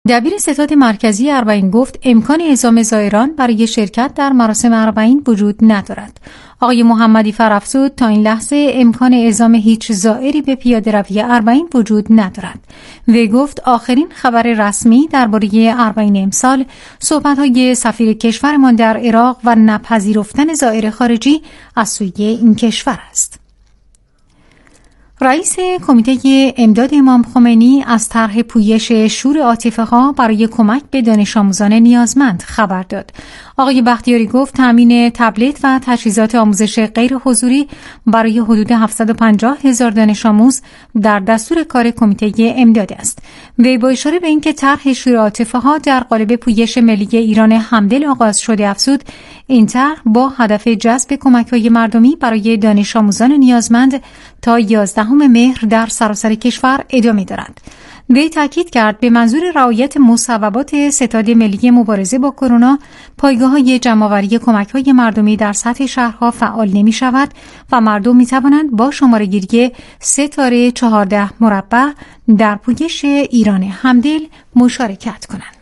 دبیر ستاد مرکزی اربعین گفت امکان اعزام زائران برای شرکت در مراسم اربعین وجود ندارد. آقای محمدی فرافزود تا این لحظه امکان اعزام هیچ زائری به پیاده‌روی اربعین وجود ندارد. وی گفت آخرین خبر رسمی درباره اربعین امسال صحبت‌های سفیر کشورمان در عراق و نپذیرفتن زائر خارجی از سوی این کشور است. رئیس کمیته امداد امام خمینی از طرح پویش شور عاطفه‌ها برای کمک به دانش آموزان نیازمند خبر داد. آقای بختیاری گفت تامین تبلت و تجهیزات آموزش غیر حضوری برای حدود 750,000 دانش آموز در دستور کار کمیته امداد است. وی با اشاره به اینکه طرح شور عاطفه‌ها در قالب پویش ملی ایران همدل آغاز شده افزود این طرح با هدف جذب کمک‌های مردمی برای دانش آموزان نیازمند تا 11 مهر در سراسر کشور ادامه دارد. وی تاکید کرد به منظور رعایت مصوبات ستاد ملی مبارزه با کرونا پایگاه‌های جمع‌آوری کمک‌های مردمی در سطح شهرها فعال نمی‌شود و مردم می‌توانند با شماره‌گیری 3-14 در پویش ایران همدل مشارکت کنند.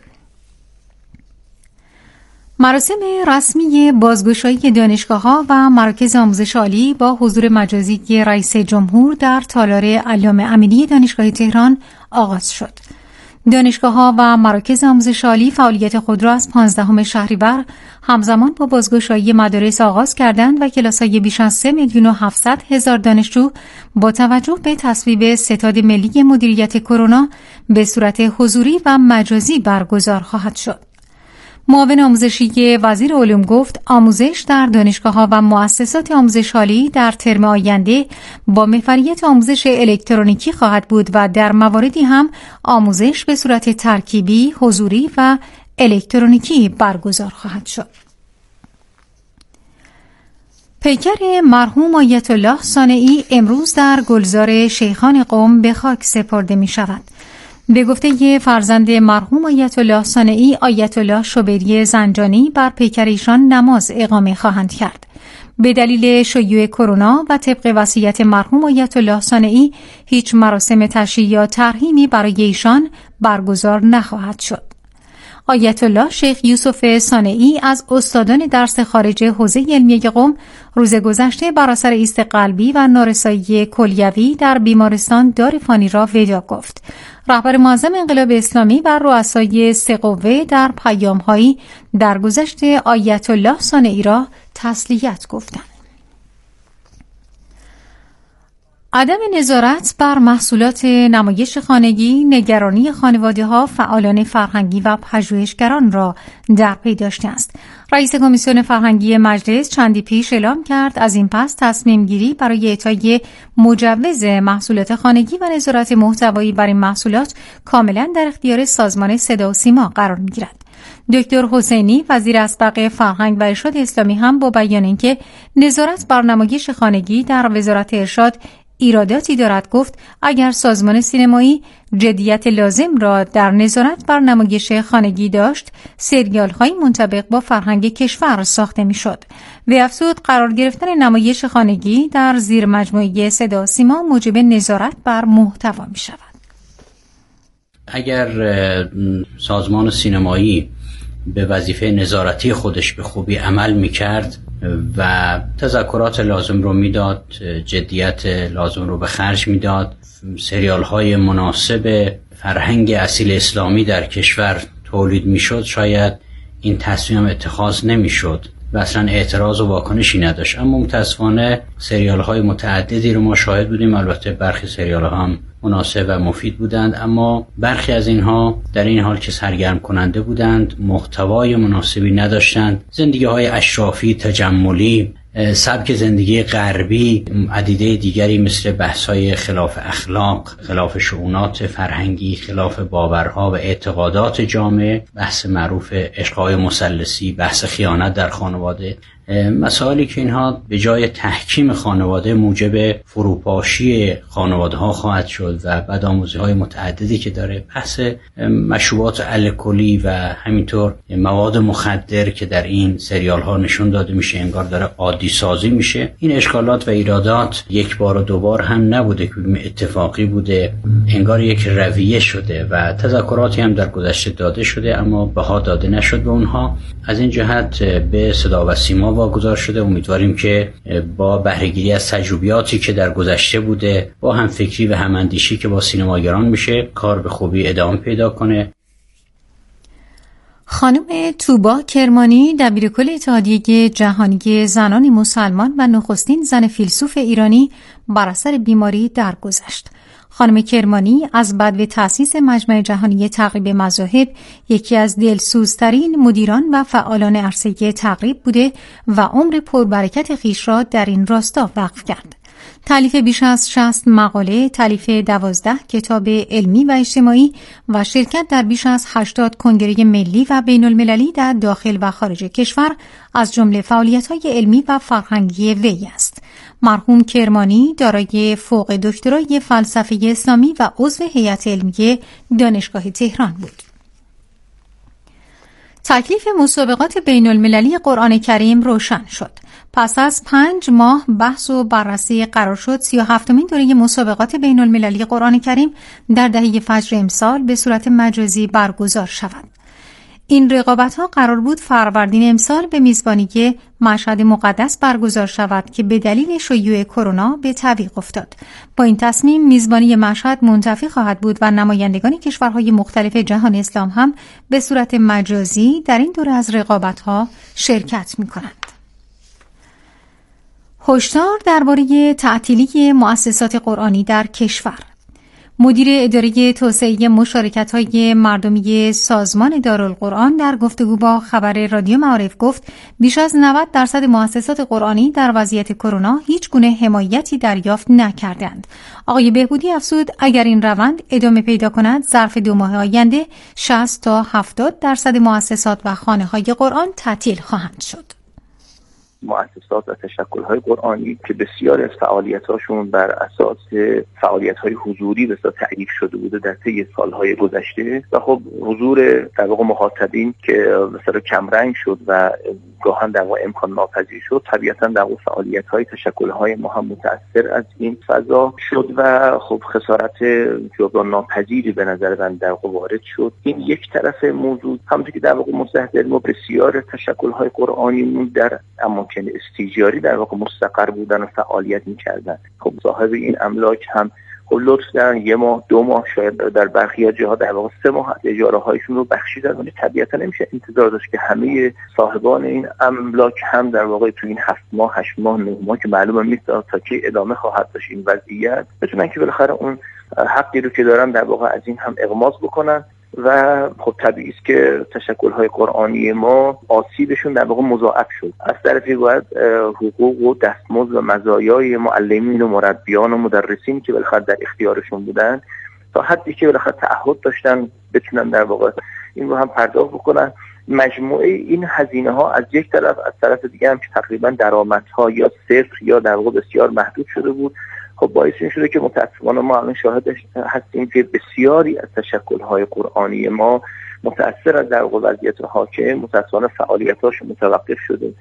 مراسم رسمی بازگشایی دانشگاه‌ها و مراکز آموزش عالی با حضور مجازی رئیس جمهور در تالار علامه امینی دانشگاه تهران آغاز شد. دانشگاه‌ها و مراکز آموزش عالی فعالیت خود را از 15 شهریور همزمان با بازگشایی مدارس آغاز کردند و کلاس‌های بیش از 3,700,000 دانشجو با توجه به تصویب ستاد ملی مدیریت کرونا به صورت حضوری و مجازی برگزار خواهد شد. معاون آموزشی وزیر علوم گفت آموزش در دانشگاه‌ها و مؤسسات آموزش عالی در ترم آینده با محوریت آموزش الکترونیکی خواهد بود و در مواردی هم آموزش به صورت ترکیبی، حضوری و الکترونیکی برگزار خواهد شد. پیکر مرحوم آیت الله صانعی امروز در گلزار شیخان قم به خاک سپرده می شود. به گفته فرزند مرحوم آیت الله صانعی، آیت الله شبیری زنجانی بر پیکر ایشان نماز اقامه خواهند کرد. به دلیل شیوع کرونا و طبق وصیت مرحوم آیت الله صانعی هیچ مراسم تشییع یا ترحیمی برای ایشان برگزار نخواهد شد. آیت الله شیخ یوسف صانعی از استادان درس خارج حوزه علمیه قم روز گذشته بر اثر ایست قلبی و نارسایی کلیوی در بیمارستان دار فانی را وداع گفت. رهبر معظم انقلاب اسلامی و رؤسای سه قوه در پیام‌هایی درگذشت آیت الله صانعی را تسلیت گفتند. عدم نظارت بر محصولات نمایش خانگی نگرانی خانواده‌ها، فعالان فرهنگی و پژوهشگران را در پی داشته است. رئیس کمیسیون فرهنگی مجلس چندی پیش اعلام کرد از این پس تصمیم گیری برای اعطای مجوز محصولات خانگی و نظارت محتوایی بر این محصولات کاملا در اختیار سازمان صدا و سیما قرار می‌گیرد. دکتر حسینی وزیر اسبق فرهنگ و ارشاد اسلامی هم با بیان اینکه نظارت بر نمایش خانگی در وزارت ارشاد ایراداتی دارد گفت اگر سازمان سینمایی جدیت لازم را در نظارت بر نمایش خانگی داشت سریال‌های منطبق با فرهنگ کشور ساخته می‌شد. و افزود قرار گرفتن نمایش خانگی در زیر مجموعه صدا و سیما موجب نظارت بر محتوا می‌شود. اگر سازمان سینمایی به وظیفه نظارتی خودش به خوبی عمل می‌کرد و تذکرات لازم رو میداد، جدیت لازم رو به خرج میداد، سریال های مناسب فرهنگ اصیل اسلامی در کشور تولید میشد، شاید این تصمیم اتخاذ نمیشد و اصلا اعتراض و واکنشی نداشت. اما متاسفانه سریال های متعددی رو ما شاهد بودیم. البته برخی سریال ها هم مناسب و مفید بودند، اما برخی از اینها در این حال که سرگرم کننده بودند محتوای مناسبی نداشتند. زندگی های اشرافی، تجملی، سبک زندگی غربی، عدیده دیگری مثل بحث‌های خلاف اخلاق، خلاف شؤونات فرهنگی، خلاف باورها و اعتقادات جامعه، بحث معروف عشق‌های مثلثی، بحث خیانت در خانواده، مسائلی که اینها به جای تحکیم خانواده موجب فروپاشی خانواده ها خواهد شد و بدآموزی های متعددی که داره، بحث مشروبات الکلی و همینطور مواد مخدر که در این سریال ها نشون داده میشه انگار داره عادی سازی میشه. این اشکالات و ایرادات یک بار و دو بار هم نبوده که اتفاقی بوده، انگار یک رویه شده و تذکراتی هم در گذشته داده شده اما بها داده نشد به اونها. از این جهت به صدا و سیما واگذار شده. امیدواریم که با بهره‌گیری از تجربیاتی که در گذشته بوده، با همفکری و هماندیشی که با سینماگران میشه، کار به خوبی ادامه پیدا کنه. خانم توبا کرمانی، دبیرکل اتحادیه جهانی زنان مسلمان و نخستین زن فیلسوف ایرانی، بر اثر بیماری درگذشت. خانم کرمانی از بدو تأسیس مجمع جهانی تقریب مذاهب یکی از دلسوزترین مدیران و فعالان عرصه تقریب بوده و عمر پربرکت خویش را در این راستا وقف کرد. تالیف بیش از 60 مقاله، تالیف 12 کتاب علمی و اجتماعی و شرکت در بیش از 80 کنگره ملی و بین المللی در داخل و خارج کشور از جمله فعالیت‌های علمی و فرهنگی وی است. مرحوم کرمانی دارای فوق دکترای فلسفه اسلامی و عضو هیئت علمی دانشگاه تهران بود. تکلیف مسابقات بین المللی قرآن کریم روشن شد. پس از 5 ماه بحث و بررسی قرار شد 37مین دوره مسابقات بین المللی قرآن کریم در دهه فجر امسال به صورت مجازی برگزار شود. این رقابت‌ها قرار بود فروردین امسال به میزبانی مشهد مقدس برگزار شود که به دلیل شیوع کرونا به تعویق افتاد. با این تصمیم میزبانی مشهد منتفی خواهد بود و نمایندگان کشورهای مختلف جهان اسلام هم به صورت مجازی در این دوره از رقابت‌ها شرکت می‌کنند. هشدار درباره تعطیلی مؤسسات قرآنی در کشور. مدیر اداره توسعه مشارکت‌های مردمی سازمان دارالقرآن در گفتگو با خبر رادیو معارف گفت بیش از 90% مؤسسات قرآنی در وضعیت کرونا هیچ گونه حمایتی دریافت نکردند. آقای بهبودی افزود اگر این روند ادامه پیدا کند ظرف 2 ماه آینده 60 تا 70% مؤسسات و خانه‌های قرآن تعطیل خواهند شد. مؤسسات و تشکل‌های قرآنی که بسیار از فعالیت‌هاشون بر اساس فعالیت‌های حضوری به اصطلاح تعریف شده بوده در طی سال‌های گذشته و خب حضور در واقع مخاطبین که مثلا کمرنگ شد و گاهن در واقع امکان ناپذیر شد، طبیعتاً در واقع فعالیت‌های تشکل‌های ما هم متأثر از این فضا شد و خب خسارت جبران ناپذیری به نظر من در واقع وارد شد. این یک طرف موضوع. همونطور که در واقع مستحضر ما بسیار تشکل‌های قرآنیمون در اماکن استیجاری در واقع مستقر بودن و فعالیت می‌کردن. خب صاحب این املاک هم لطف دارن 1 ماه 2 ماه شاید در برخی جاها در واقع 3 ماه اجاره هایشون رو بخشیدن، ولی طبیعتا نمیشه انتظار داشت که همه صاحبان این املاک هم در واقع تو این 7 ماه 8 ماه 9 ماه که معلومه نیست تا کی ادامه خواهد داشت این وضعیت بتونن که بالاخره اون حقی رو که دارن در واقع از این هم اغماض بکنن و خب طبیعی است که تشکل‌های قرآنی ما آسیبشون در واقع مضاعف شد. از طرفی باید حقوق و دستمزد و مزایای معلمین و مربیان و مدرسین که بالاخره در اختیارشون بودن تا حدی که بالاخره تعهد داشتن بتونن در واقع این رو هم پرداخت بکنن. مجموعه این هزینه‌ها از یک طرف، از طرف دیگه هم که تقریبا درآمدها یا صفر یا در واقع بسیار محدود شده بود، خب باعث این شده که متأسفانه ما الان شاهد هستیم که بسیاری از تشکل‌های قرآنی ما متأثر از در واقع وضعیت حاکم متأسفانه فعالیت‌هاش متوقف شده.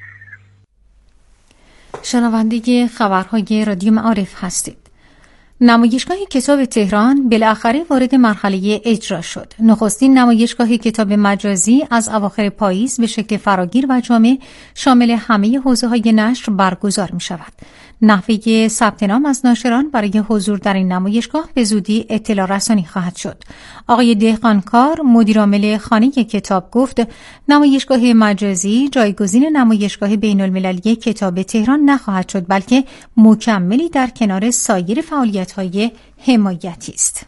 شنونده خبرهای رادیو معارف هستید. نمایشگاه کتاب تهران بالاخره وارد مرحله اجرا شد. نخستین نمایشگاه کتاب مجازی از اواخر پاییز به شکل فراگیر و جامع شامل همه حوزه‌های نشر برگزار می‌شود. نحوه ثبت نام از ناشران برای حضور در این نمایشگاه به زودی اطلاع رسانی خواهد شد. آقای دهقانکار مدیرعامل خانه کتاب گفت نمایشگاه مجازی جایگزین نمایشگاه بین‌المللی کتاب تهران نخواهد شد، بلکه مکملی در کنار سایر فعالیت‌های حمایتی است.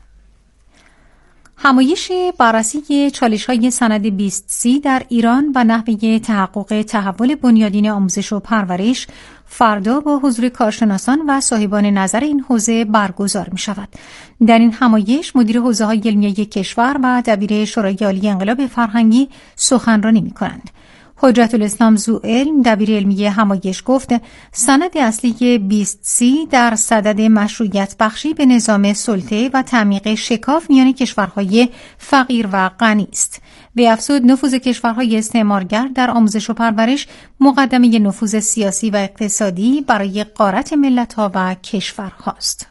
همایش بررسی چالش‌های سند 2030 در ایران و نحوه تحقق تحول بنیادین آموزش و پرورش فردا با حضور کارشناسان و صاحبان نظر این حوزه برگزار می‌شود. در این همایش مدیر حوزه‌های علمیه کشور و دبیر شورای عالی انقلاب فرهنگی سخنرانی می‌کنند. حجت الاسلام ذوالعلم دبیر علمی همایش گفت سند اصلی 20C در صدد مشروعیت بخشی به نظام سلطه و تعمیق شکاف میان کشورهای فقیر و غنی است. وی افزود نفوذ کشورهای استعمارگر در آموزش و پرورش مقدمه نفوذ سیاسی و اقتصادی برای غارت ملت‌ها و کشورهاست.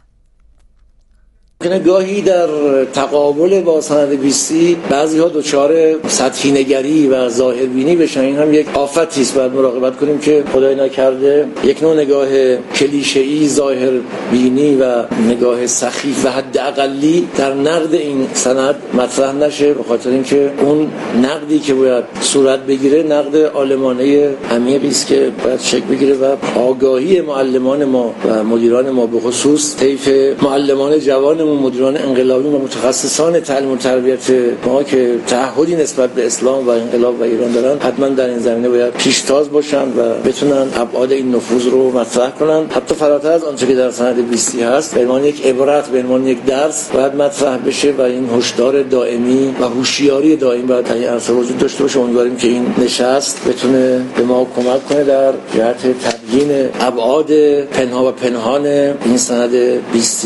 گاهی در تقابل با سند 20 بعضی‌ها دچار سطحی نگری و ظاهربینی بشن. این هم یک آفتی است، باید مراقبت کنیم که خدای نکرده یک نوع نگاه کلیشه‌ای ظاهربینی و نگاه سخیف و حداقلی در نقد این سند مطرح نشه، به خاطر اینکه اون نقدی که باید صورت بگیره نقد عالمانه عمیقی است که باید شکل بگیره و آگاهی معلمان ما و مدیران ما به خصوص طیف معلمان جوان مدیران انقلابی و متخصصان تعلیم و تربیت ما که تعهدی نسبت به اسلام و انقلاب و ایران دارن حتما در این زمینه باید پیشتاز باشن و بتونن ابعاد این نفوذ رو مطرح کنن، حتی فراتر از آنچه که در سند 20 هست به عنوان یک عبرت، به عنوان یک درس باید مطرح بشه و این هشدار دائمی و هوشیاری دائمی باید در این عرصه وجود داشته باشه. امیدواریم که این نشست بتونه به ما کمک کنه در جهت تبیین ابعاد پنهان و پنهان این سند 20.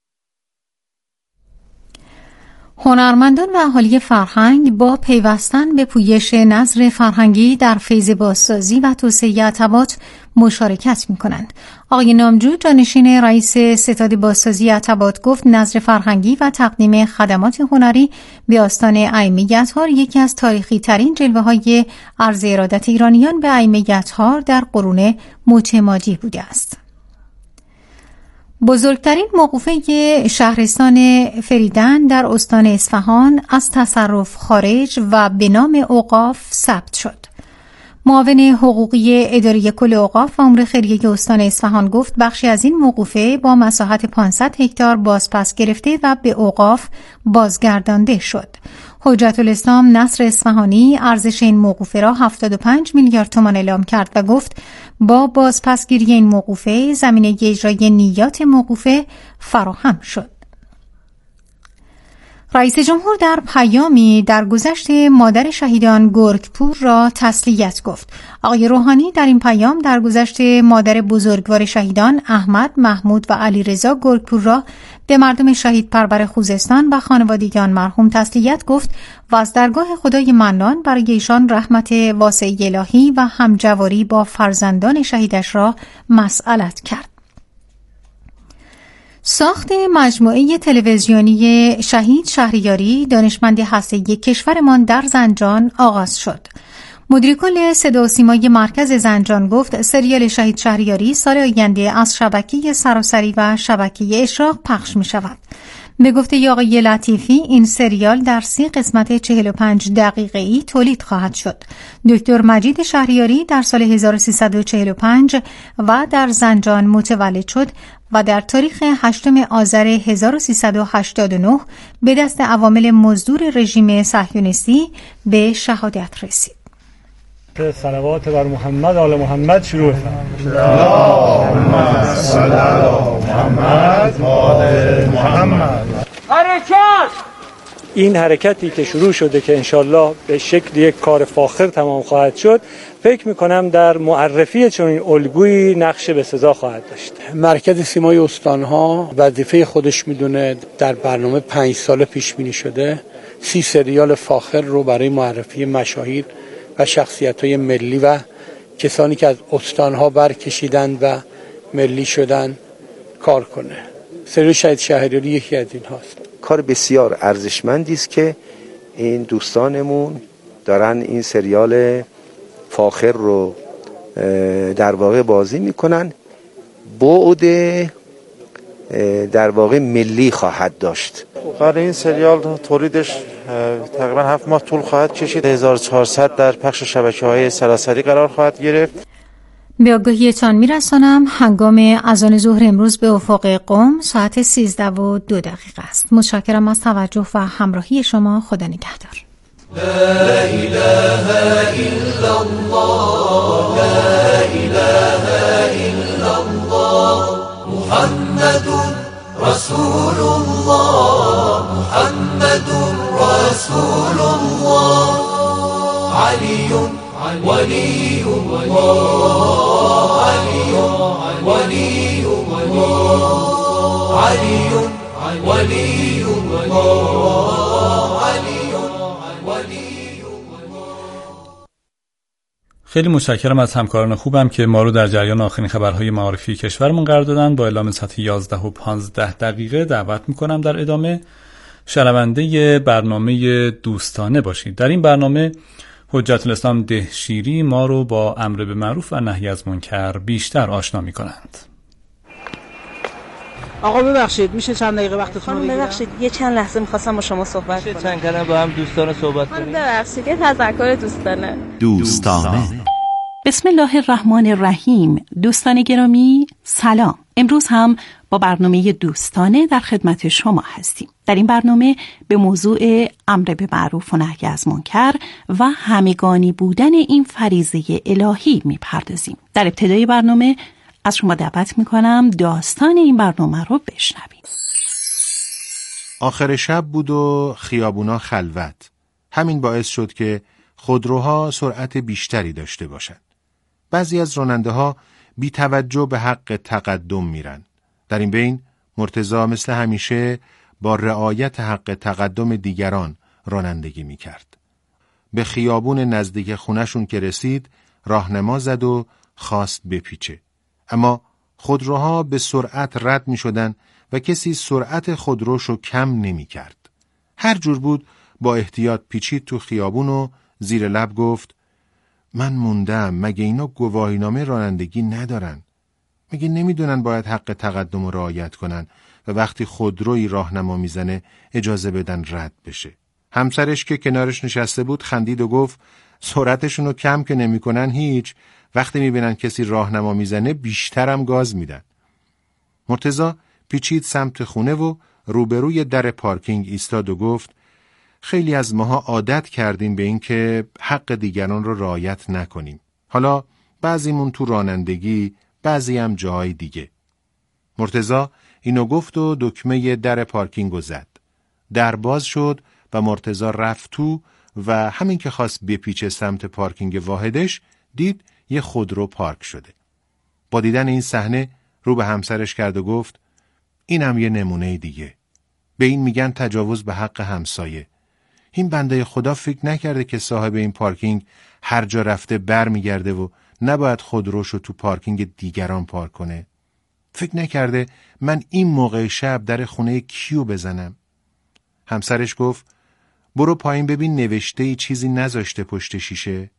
هنرمندان و اهالی فرهنگ با پیوستن به پویش نظر فرهنگی در فیض بازسازی و توسعه عتبات مشارکت می‌کنند. آقای نامجو جانشین رئیس ستاد بازسازی عتبات گفت نظر فرهنگی و تقدیم خدمات هنری به آستان ائمه اطهار یکی از تاریخی ترین جلوه‌های عرض ارادت ایرانیان به ائمه اطهار در قرون متمادی بوده است. بزرگترین موقوفه شهرستان فریدن در استان اصفهان از تصرف خارج و به نام اوقاف ثبت شد. معاون حقوقی اداره کل اوقاف و امور خیریه استان اصفهان گفت بخشی از این موقوفه با مساحت 500 هکتار بازپس گرفته و به اوقاف بازگردانده شد. حجت الاسلام نصر اصفهانی ارزش این موقوفه را 75 میلیارد تومان اعلام کرد و گفت با بازپسگیری این موقوفه زمینه اجرای نیات موقوفه فراهم شد. رئیس جمهور در پیامی درگذشت مادر شهیدان گرگپور را تسلیت گفت. آقای روحانی در این پیام درگذشت مادر بزرگوار شهیدان احمد، محمود و علیرضا گرگپور را به مردم شهید پرور خوزستان و خانوادگان مرحوم تسلیت گفت و از درگاه خدای منان برای ایشان رحمت واسع الهی و همجواری با فرزندان شهیدش را مسئلت کرد. ساخت مجموعه تلویزیونی شهید شهریاری دانشمند هسته‌ای کشورمان در زنجان آغاز شد. مدیر کل صدا و سیمای مرکز زنجان گفت سریال شهید شهریاری سال آینده از شبکه سراسری و شبکه اشراق پخش می شود. به گفته آقای لطیفی این سریال در 30 قسمت 45 دقیقه‌ای تولید خواهد شد. دکتر مجید شهریاری در سال 1345 و در زنجان متولد شد و در تاریخ 8 آذر 1389 به دست عوامل مزدور رژیم صهیونیستی به شهادت رسید. صلوات بر محمد آل محمد شروع اللهم صل علی محمد آل محمد. حرکت! این حرکتی که شروع شده که انشالله به شکل یک کار فاخر تمام خواهد شد، فکر میکنم در معرفی چنین الگویی نقش به سزا خواهد داشت. مرکز سیمای استانها وظیفه خودش میدونه، در برنامه 5 ساله پیش بینی شده 30 سریال فاخر رو برای معرفی مشاهیر و شخصیت‌های ملی و کسانی که از استانها برکشیدند و ملی شدن کار کنه. سریال شهید شهریاری یکی از این هاست. کار بسیار ارزشمندی است که این دوستانمون دارن این سریال فاخر رو در واقع بازی میکنن. بعد در واقع ملی خواهد داشت. برای این سریال تولیدش تقریبا 7 ماه طول خواهد کشید. 1400 در پخش شبکه‌های سراسری قرار خواهد گرفت. به آگاهیتان میرسانم هنگام اذان ظهر امروز به افق قم ساعت 13:02 است. متشکرم از توجه و همراهی شما. خدا نگهدار. لا اله الا الله لا اله الا الله محمد رسول الله محمد رسول الله علی ولی الله علی ولی الله علی ولی الله علی ولی. خیلی متشکرم از همکاران خوبم که ما رو در جریان آخرین خبرهای معارفی کشورمون قرار دادن. با اعلام ساعت 11 و 15 دقیقه دعوت میکنم در ادامه شنونده برنامه دوستانه باشید. در این برنامه حجت الاسلام دهشیری ما رو با امر به معروف و نهی از منکر بیشتر آشنا میکنند. آقا ببخشید میشه چند دقیقه وقتتون رو بگیرم؟ ببخشید یه چند لحظه می‌خواستم با شما صحبت کنم. چند کلمه با هم دوستانه صحبت کنیم. ببخشید یه تذکر دوستانه. بسم الله الرحمن الرحیم. دوستان گرامی سلام. امروز هم با برنامه دوستانه در خدمت شما هستیم. در این برنامه به موضوع امر به معروف و نهی از منکر و همگانی بودن این فریضه الهی میپردازیم. در ابتدای برنامه از شما دعوت میکنم داستان این برنامه رو بشنویم. آخر شب بود و خیابونا خلوت. همین باعث شد که خودروها سرعت بیشتری داشته باشند. بعضی از راننده ها بی توجه به حق تقدم میرن. در این بین مرتضی مثل همیشه با رعایت حق تقدم دیگران رانندگی میکرد. به خیابون نزدیک خونشون که رسید راهنما زد و خواست بپیچه. اما خودروها به سرعت رد می شدن و کسی سرعت خودروشو کم نمی کرد. هر جور بود با احتیاط پیچید تو خیابون و زیر لب گفت من موندم، مگه اینا گواهینامه رانندگی ندارن؟ مگه نمیدونن باید حق تقدم رو رعایت کنن و وقتی خودروی راهنما میزنه اجازه بدن رد بشه؟ همسرش که کنارش نشسته بود خندید و گفت سرعتشونو کم که نمیکنن هیچ، وقتی میبینن کسی راهنما میزنه بیشترم گاز میدن. مرتضی پیچید سمت خونه و روبروی در پارکینگ ایستاد و گفت خیلی از ماها عادت کردیم به این که حق دیگران رو رعایت نکنیم. حالا بعضیمون تو رانندگی، بعضی هم جای دیگه. مرتضی اینو گفت و دکمه در پارکینگو زد. در باز شد و مرتضی رفت تو و همین که خواست بپیچه سمت پارکینگ واحدش دید یه خودرو پارک شده. با دیدن این صحنه رو به همسرش کرد و گفت اینم یه نمونه دیگه. به این میگن تجاوز به حق همسایه. این بنده خدا فکر نکرده که صاحب این پارکینگ هر جا رفته بر میگرده و نباید خودروشو تو پارکینگ دیگران پارک کنه. فکر نکرده من این موقع شب در خونه کیو بزنم. همسرش گفت برو پایین ببین نوشته چیزی نذاشته پشت شیشه.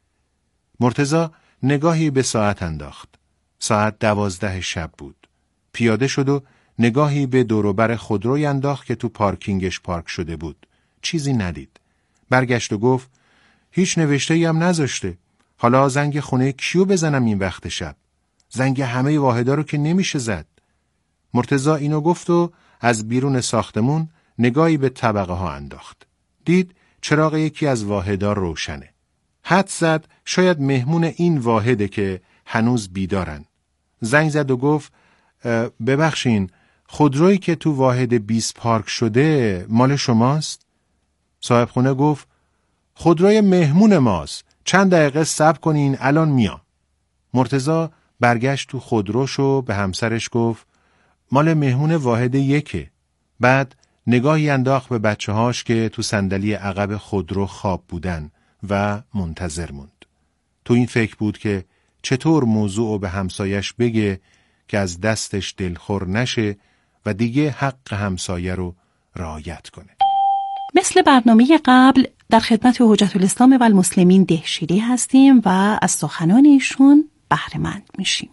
مرتضی نگاهی به ساعت انداخت. ساعت 12 شب بود. پیاده شد و نگاهی به دوروبر خودروی انداخت که تو پارکینگش پارک شده بود. چیزی ندید. برگشت و گفت هیچ نوشته‌ای هم نذاشته. حالا زنگ خونه کیو بزنم این وقت شب؟ زنگ همه واحدا رو که نمیشه زد. مرتضی اینو گفت و از بیرون ساختمون نگاهی به طبقه ها انداخت. دید چراغ یکی از واحدا روشنه. حدس زد شاید مهمون این واحده که هنوز بیدارن. زنگ زد و گفت ببخشین خودرویی که تو واحد 20 پارک شده مال شماست؟ صاحب خونه گفت خودروی مهمون ماست، چند دقیقه صبر کنین الان میام. مرتضی برگشت تو خودروشو به همسرش گفت مال مهمون واحد 1. بعد نگاهی انداخت به بچه‌هاش که تو صندلی عقب خودرو خواب بودن و منتظر موند. تو این فکر بود که چطور موضوعو به همسایش بگه که از دستش دلخور نشه و دیگه حق همسایه رو رعایت کنه. مثل برنامه قبل در خدمت حجت الاسلام و المسلمین دهشیری هستیم و از سخنان ایشون بهره مند میشیم.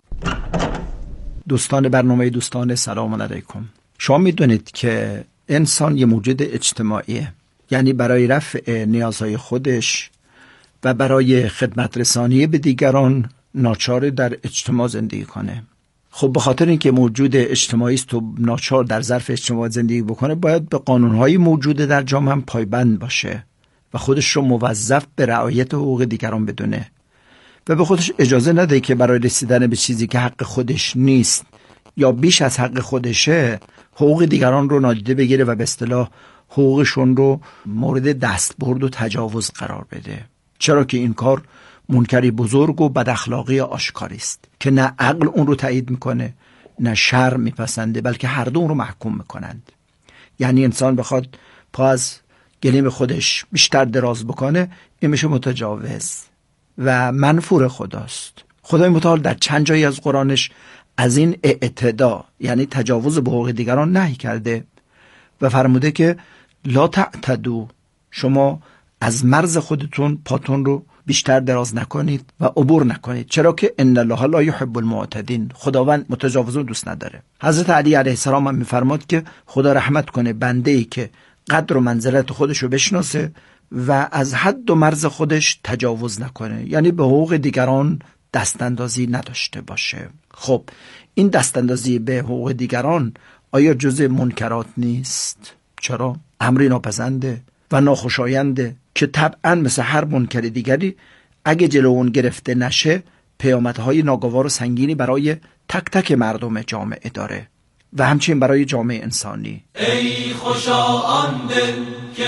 دوستان برنامه دوستان سلام علیکم. شما میدونید که انسان یه موجود اجتماعیه، یعنی برای رفع نیازهای خودش و برای خدمت رسانی به دیگران ناچار در اجتماع زندگی کنه. خب به خاطر اینکه موجود اجتماعی است و ناچار در ظرف اجتماع زندگی بکنه باید به قانونهای موجود در جامعه هم پایبند باشه و خودش رو موظف به رعایت حقوق دیگران بدونه و به خودش اجازه نده که برای رسیدن به چیزی که حق خودش نیست یا بیش از حق خودشه حقوق دیگران رو نادیده بگیره و به اصطلاح حقوقشون رو مورد دستبرد و تجاوز قرار بده. چرا که این کار منکری بزرگ و بد اخلاقی آشکاری است که نه عقل اون رو تایید میکنه نه شرع میپسنده، بلکه هر دو اون رو محکوم میکنند. یعنی انسان بخواد پا از گلیم خودش بیشتر دراز بکنه، این میشه متجاوز و منفور خداست. خدای متعال در چند جایی از قرآنش از این اعتدا یعنی تجاوز به حقوق دیگران نهی کرده و فرموده که لا تعتدوا، شما از مرز خودتون پاتون رو بیشتر دراز نکنید و عبور نکنید، چرا که ان الله لا یحب المعتدین، خداوند متجاوزون دوست نداره. حضرت علی علیه السلام هم میفرماد که خدا رحمت کنه بنده‌ای که قدر و منزلت خودش رو بشناسه و از حد و مرز خودش تجاوز نکنه، یعنی به حقوق دیگران دستاندازی نداشته باشه. خب این دستاندازی به حقوق دیگران آیا جزء منکرات نیست؟ چرا؟ امری ناپسنده و ناخوشاینده که طبعا مثل هر منکر دیگری اگه جلو اون گرفته نشه پیامدهای ناگوار و سنگینی برای تک تک مردم جامعه داره و همچنین برای جامعه انسانی. ای خوشا آن دل که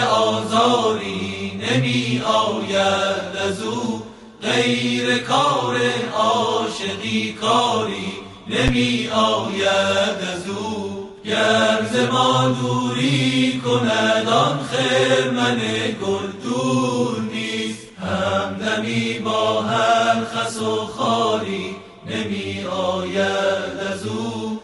آزاری نمی آید از او، غیر کار عاشقی کاری نمی آید از او. گر ز ما دوری کند آن خرمن گل دور نیست، همدمی با هر خس و خاری نمی آید از او.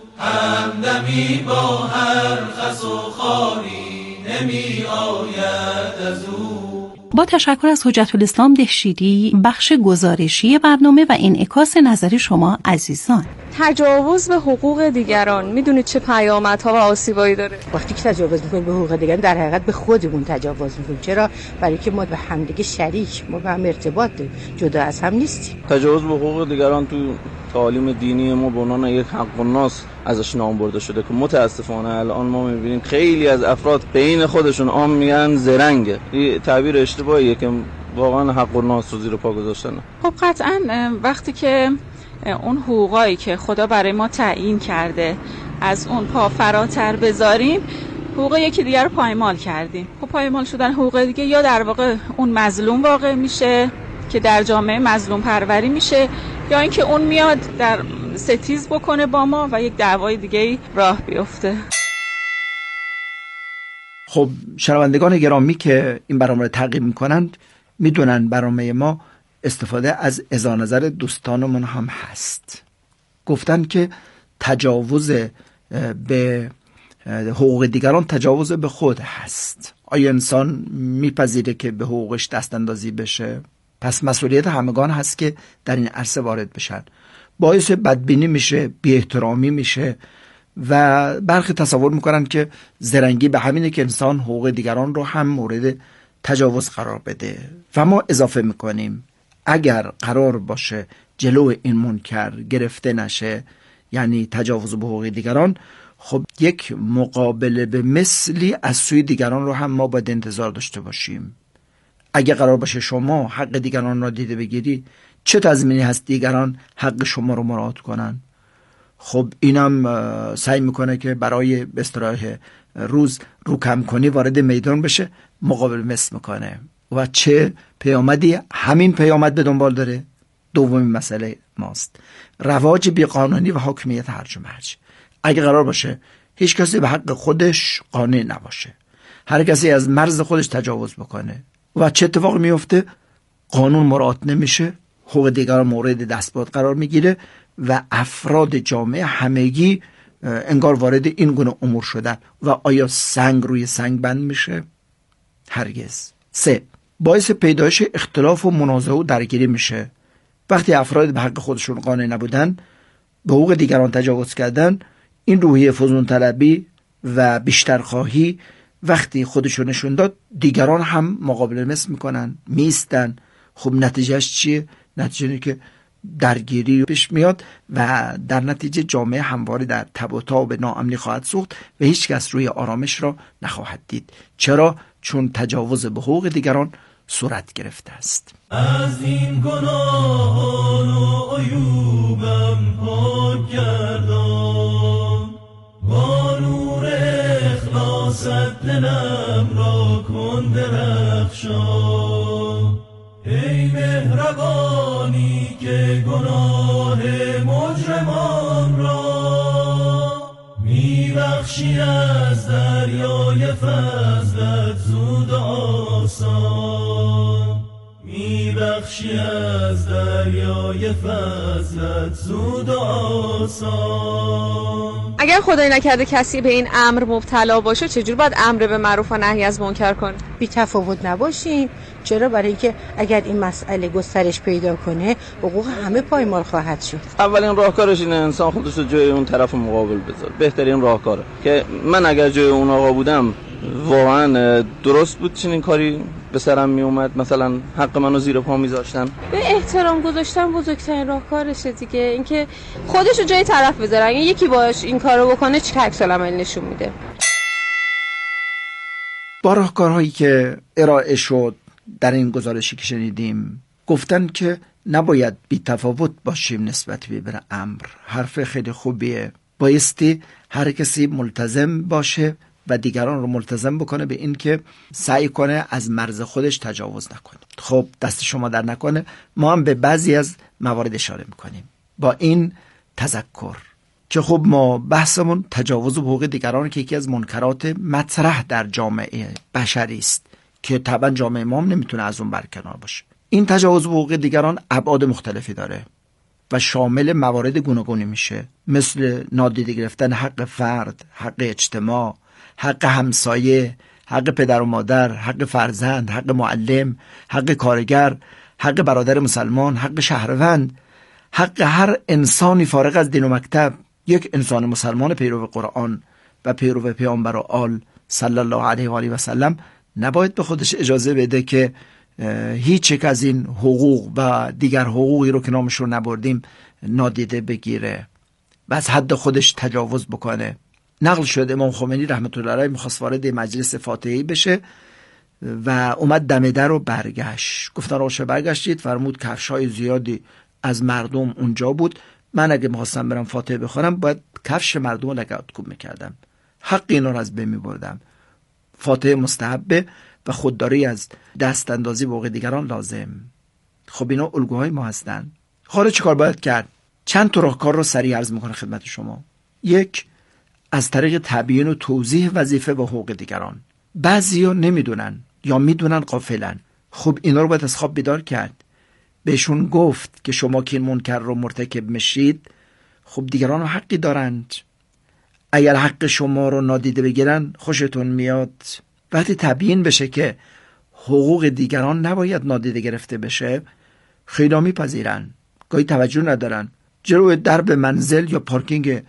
همدمی با هر خس و خاری نمی آید از او. با تشکر از حجت الاسلام دهشیری، بخش گزارشی برنامه و انعکاس نظر شما عزیزان. تجاوز به حقوق دیگران میدونید چه پیامدها و آسیبایی داره؟ وقتی که تجاوز میکنیم به حقوق دیگران در حقیقت به خودمون تجاوز میکنیم. چرا؟ برای که ما به همدیگه شریک، ما به هم ارتباط داریم، جدا از هم نیستیم. تجاوز به حقوق دیگران تو تعالیم دینی ما به عنوان یک حق الناس ازش نام برده شده که متاسفانه الان ما میبینیم خیلی از افراد بین خودشون عام میگن زرنگه. این تعبیر اشتباهیه که واقعا حق الناس رو زیر پا گذاشتن. خب قطعا وقتی که اون حقوقایی که خدا برای ما تعیین کرده از اون پا فراتر بذاریم، حقوق یکی دیگر رو پایمال کردیم. خب پایمال شدن حقوق دیگه یا در واقع اون مظلوم واقع میشه که در جامعه مظلوم پروری میشه، یا اینکه اون میاد در ستیز بکنه با ما و یک دعوای دیگه راه بیفته. خب شنوندگان گرامی که این برنامه رو تعقیب میکنند میدونن برنامه ما استفاده از اظهار نظر دوستانمون هم هست. گفتن که تجاوز به حقوق دیگران تجاوز به خود هست. آیا انسان میپذیره که به حقوقش دست اندازی بشه؟ پس مسئولیت همگان هست که در این عرصه وارد بشن. باعث بدبینی میشه، بی احترامی میشه و برخی تصور میکنن که زرنگی به همینه که انسان حقوق دیگران رو هم مورد تجاوز قرار بده. و ما اضافه میکنیم اگر قرار باشه جلو این منکر گرفته نشه، یعنی تجاوز به حقوق دیگران، خب یک مقابله به مثلی از سوی دیگران رو هم ما باید انتظار داشته باشیم. اگه قرار باشه شما حق دیگران را دیده بگیری، چه تضمینی هست دیگران حق شما رو مراعات کنن؟ خب اینم سعی میکنه که برای به اصطلاح روز رو کم کنی وارد میدان بشه، مقابل مثل میکنه و چه پیامدی همین پیامد به دنبال داره؟ دومین مسئله ماست رواج بیقانونی و حاکمیت هرج و مرج. اگه قرار باشه هیچ کسی به حق خودش قانع نباشه، هر کسی از مرز خودش تجاوز بکنه و چه اتفاقی میفته؟ قانون مراعات نمیشه، حقوق دیگران مورد دستبرد قرار میگیره و افراد جامعه همگی انگار وارد این گونه امور شدن. و آیا سنگ روی سنگ بند میشه؟ هرگز. 3. باعث پیدایش اختلاف و منازعه و درگیری میشه. وقتی افراد به حق خودشون قانع نبودن، به حقوق دیگران تجاوز کردن، این روحیه فزون طلبی و بیشتر خواهی وقتی خودشون نشون داد، دیگران هم مقابله مثل میکنن، میستن. خب نتیجهش چیه؟ نتیجه اینه که درگیری پیش میاد و در نتیجه جامعه همواره در تب و تاب ناامنی خواهد سوخت و هیچ کس روی آرامش را نخواهد دید. چرا؟ چون تجاوز به حقوق دیگران صورت گرفته است. از این گناهان و عیوبم پاک گردان، با نور اخلاصت دلم را کن درخشان. ای مهربان میبخشی از دریای فضلت زود آسان، میبخشی از دریای فضلت زود آسان. اگر خدای نکرده کسی به این امر مبتلا باشه چجور باید امر به معروف و نهی از منکر کنه؟ بی تفاوت نباشیم. چرا؟ برای اینکه اگر این مسئله گسترش پیدا کنه حقوق همه پایمال خواهد شد. اولین راهکارش اینه انسان خودش رو جای اون طرف مقابل بذاره. بهترین راهکاره که من اگر جای اون آقا بودم واقعا درست بود چنین کاری به سرم می اومد، مثلا حق منو زیر پا میذاشتن. به احترام گذاشتن بزرگترین راهکارشه دیگه، اینکه خودش رو جای طرف بذاره. اگه یکی باش این کارو بکنه چه عکس العمل نشون میده. با راهکارهایی که ارائه شد در این گزارشی که شنیدیم گفتن که نباید بی تفاوت باشیم نسبت به امر. حرف خیلی خوبیه. بایستی هر کسی ملتزم باشه و دیگران رو ملتزم بکنه به این که سعی کنه از مرز خودش تجاوز نکنه. خب دست شما در نکنه، ما هم به بعضی از موارد اشاره میکنیم با این تذکر که خب ما بحثمون تجاوز حقوق دیگران که یکی از منکرات مطرح در جامعه بشری است که طبعا جامعه ما هم نمیتونه از اون برکنار باشه. این تجاوز حقوق دیگران ابعاد مختلفی داره و شامل موارد گوناگونی میشه، مثل نادیده گرفتن حق فرد، حق اجتماع، حق همسایه، حق پدر و مادر، حق فرزند، حق معلم، حق کارگر، حق برادر مسلمان، حق شهروند، حق هر انسانی فارغ از دین و مکتب. یک انسان مسلمان پیرو قرآن و پیرو پیامبر و آل صلی الله علیه و آله و سلم نباید به خودش اجازه بده که هیچ یک از این حقوق و دیگر حقوقی رو که نامش رو نبردیم نادیده بگیره و از حد خودش تجاوز بکنه. نقل شد امام خمینی رحمت الله علیه میخواست وارد مجلس فاتحی بشه و اومد دم در رو برگشت. گفتن آقا برگشتید؟ فرمود کفشای زیادی از مردم اونجا بود، من اگه میخواستم برم فاتحه بخونم باید کفش مردم رو لگدکوب میکردم، حق اینا رو از بین میبردم. فاتحه مستحبه و خودداری از دست اندازی به حقوق دیگران لازم. خب اینا الگوهای ما هستن. خارج چیکار باید کرد؟ چند تا راهکار رو سریع عرض میکنه خدمت شما. یک، از طریق تبیین و توضیح وظیفه و حقوق دیگران. بعضیا نمیدونن یا میدونن غافلن. خب اینا رو باید از خواب بیدار کرد، بهشون گفت که شما که این منکر رو مرتکب میشید خب دیگران حقی دارند، اگر حق شما رو نادیده بگیرن خوشتون میاد. وقتی تبیین بشه که حقوق دیگران نباید نادیده گرفته بشه خیلی میپذیرن، گاهی توجه ندارن، جلوی درب منزل یا پارکینگ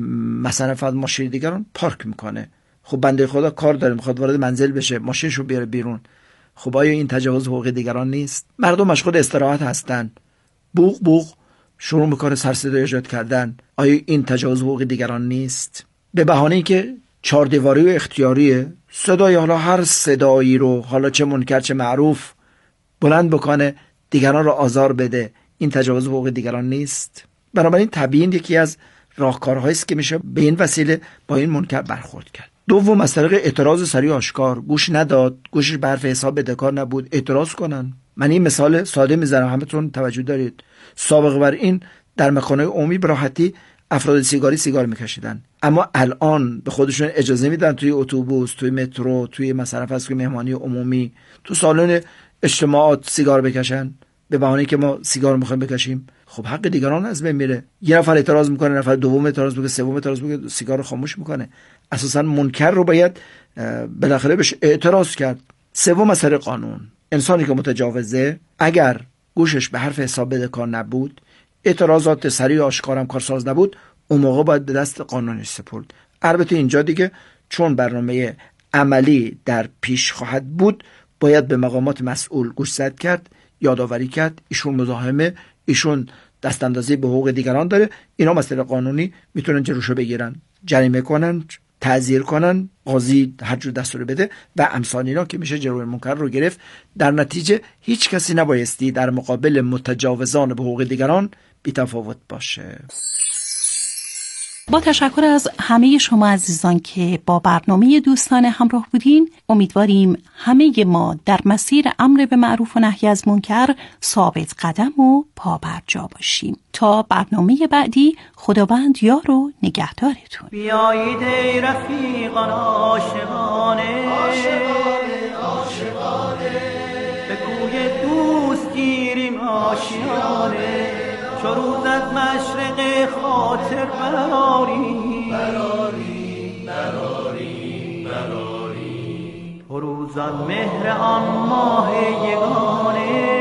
مثلا فرد ماشین دیگران پارک میکنه. خب بنده خدا کار داره میخواد وارد منزل بشه، ماشینشو بیاره بیرون. خب آیا این تجاوز حقوق دیگران نیست؟ مردم مشغول استراحت هستن، بوق بوق شروع میکنه سر صدا ایجاد کردن، آیا این تجاوز حقوق دیگران نیست؟ به بهانه که چهاردیواری و اختیاریه، صدای حالا هر صدایی رو حالا چه منکر چه معروف بلند بکنه دیگران رو آزار بده، این تجاوز حقوق دیگران نیست؟ بنابراین تبیین یکی از راهکارهایی است که میشه به این وسیله با این منکر برخورد کرد. دوم، از طریق اعتراض سریع آشکار. گوش نداد، گوشش به حرف حساب بدهکار نبود، اعتراض کنن. من این مثال ساده میزنم، همتون توجه دارید. سابق بر این در مکان‌های عمومی به راحتی افراد سیگار میکشیدن، اما الان به خودشون اجازه میدن توی اتوبوس، توی مترو، توی مثلا فرض کنید مهمانی عمومی، تو سالن اجتماعات سیگار بکشن به بهانه که ما سیگار میخوایم بکشیم. خب حق دیگران از بین میره. یه نفر اعتراض میکنه، نفر دوم اعتراض میکنه، سوم اعتراض میکنه، سیگار رو خاموش میکنه. اساسا منکر رو باید بالاخره بهش اعتراض کرد. سوم، از طریق قانون. انسانی که متجاوزه اگر گوشش به حرف حساب بدهکار نبود، اعتراضات سریع آشکارم کارساز نبود، اون موقع باید به دست قانونش سپرد. البته اینجا دیگه چون برنامه عملی در پیش خواهد بود باید به مقامات مسئول گوشزد کرد، یادآوری کرد ایشون مزاحمه، ایشون دست اندازی به حقوق دیگران داره. اینا مسئله قانونی میتونن جلوشو بگیرن، جریمه کنن، تعزیر کنن، قاضی هر جور دستور بده و امثال اینا که میشه جلوی منکر رو گرفت. در نتیجه هیچ کسی نبایستی در مقابل متجاوزان به حقوق دیگران بی‌تفاوت باشه. با تشکر از همه شما عزیزان که با برنامه دوستانه همراه بودین، امیدواریم همه ما در مسیر امر به معروف و نهی از منکر ثابت قدم و پابرجا باشیم. تا برنامه بعدی، خداوند یار و نگهدارتون. بیایید ای رفیقان عاشقانه، به کوی دوست گیریم آشیانه، چو روز از مشرق خاطر براریم، فروزان مهر آن ماه یگانه،